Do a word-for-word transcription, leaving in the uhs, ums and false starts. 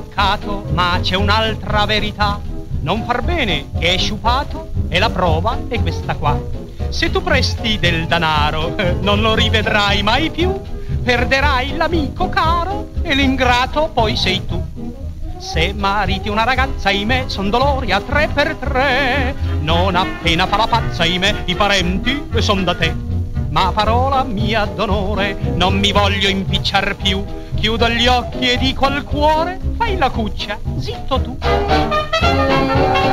peccato, ma c'è un'altra verità. Non far bene che è sciupato, e la prova è questa qua. Se tu presti del danaro, eh, non lo rivedrai mai più, perderai l'amico caro e l'ingrato poi sei tu. Se mariti una ragazza, ahimè, son dolori a tre per tre. Non appena fa la pazza, ahimè, i parenti son da te. Ma parola mia d'onore, non mi voglio impicciar più. Chiudo gli occhi e dico al cuore, fai la cuccia, zitto tu.